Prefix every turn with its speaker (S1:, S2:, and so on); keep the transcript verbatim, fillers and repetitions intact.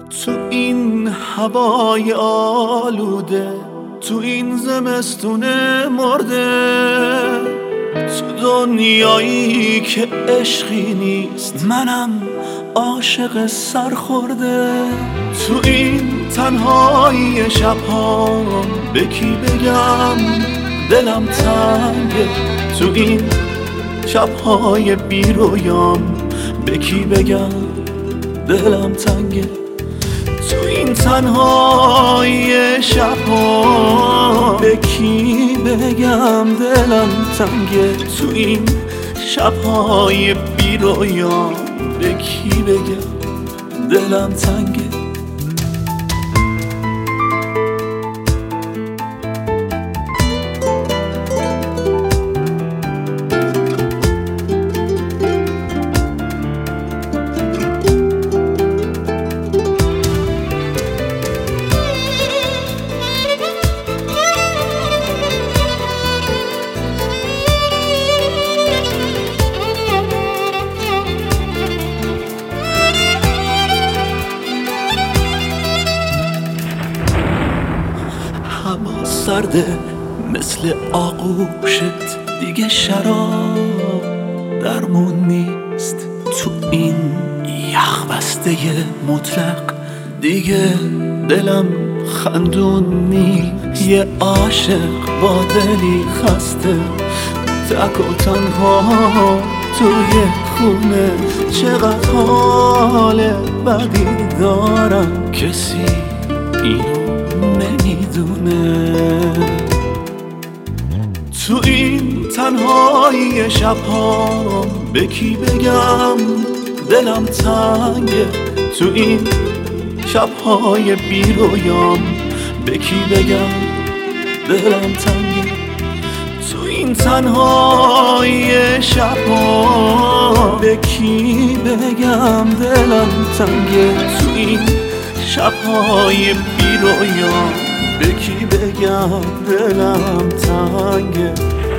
S1: تو این هوای آلوده، تو این زمستون مرده، تو دنیایی که عشقی نیست، منم عاشق سرخورده. تو این تنهایی شبها به کی بگم دلم تنگه، تو این شبهای بی رویام به کی بگم دلم تنگه. تو این تنهایی شبها به کی بگم دلم تنگه، تو این شبهای بی رویام به کی بگم دلم تنگه. هوا سرده مثل آغوشت، دیگه شراب درمون نیست. تو این یخ بسته مطلق دیگه دلم خندون نیست. یه عاشق با دلی خسته تک و تنها توی خونه، چقدر حال بدی دارم کسی اینو نمیدونه. تو این تنهایی شبها به کی بگم دلم تنگه، تو این شبهای بی رویام به کی بگم دلم تنگه. تو این تنهایی شبها به کی بگم دلم تنگه، تو این شبهای بی رویام به کی بگم دلم تنگه.